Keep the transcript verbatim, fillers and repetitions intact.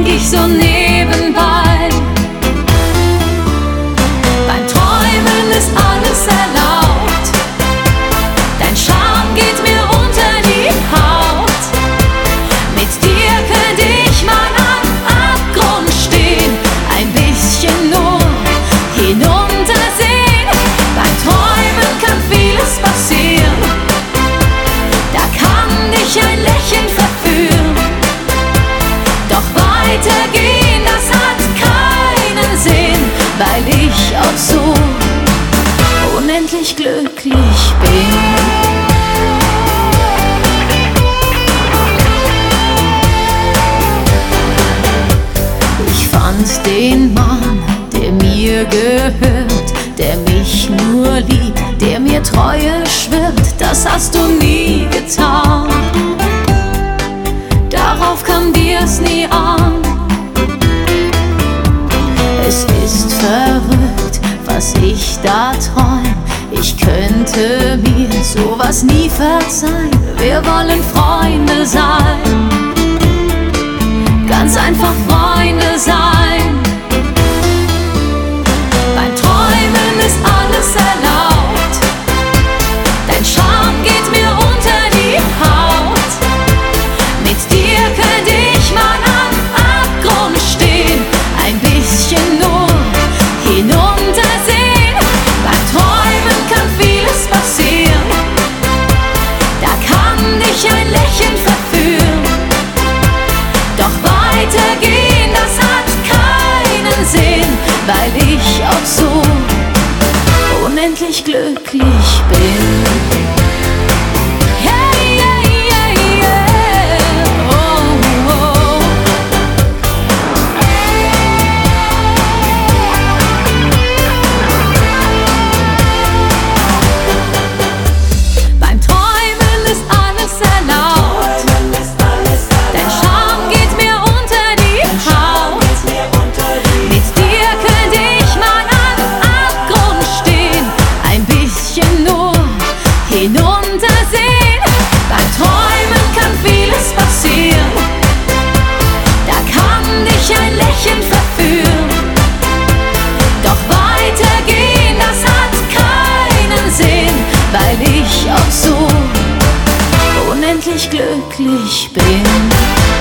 ich so nebenbei. Beim Träumen ist alles erlaubt, dein Charme geht mir unter die Haut. Mit dir könnte ich mal am Abgrund stehen, ein bisschen nur hinuntersehen. Beim Träumen kann vieles passieren, da kann dich ein Lächeln verführen. Doch weitergehen, das hat keinen Sinn, weil ich auch so unendlich glücklich bin. Ich fand den Mann, der mir gehört, der mich nur liebt, der mir Treue schwört. Das hast du nie getan, darauf kam dir's nie an. Es ist verrückt, was ich da träum. Ich könnte mir sowas nie verzeihen. Wir wollen Freunde sein, ganz einfach Freunde sein. Beim Träumen ist alles erlaubt, dein Charme geht mir unter die Haut. Mit dir könnte ich mal am Abgrund stehen, ein bisschen nur hinuntersehen. Beim Träumen kann vieles passieren, da kann dich ein Lächeln verführen. Doch weitergehen, das hat keinen Sinn, weil ich auch so unendlich glücklich bin. Hey, yeah, yeah, yeah. Oh, oh. Beim Träumen ist alles erlaubt, dein Charme geht mir unter die Haut. Mit dir könnte ich mal am Abgrund stehen, ein bisschen nur hinuntersehen. Beim Träumen kann vieles passieren, da kann dich ein Lächeln verführen. Doch weitergehen, das hat keinen Sinn, weil ich auch so unendlich glücklich bin.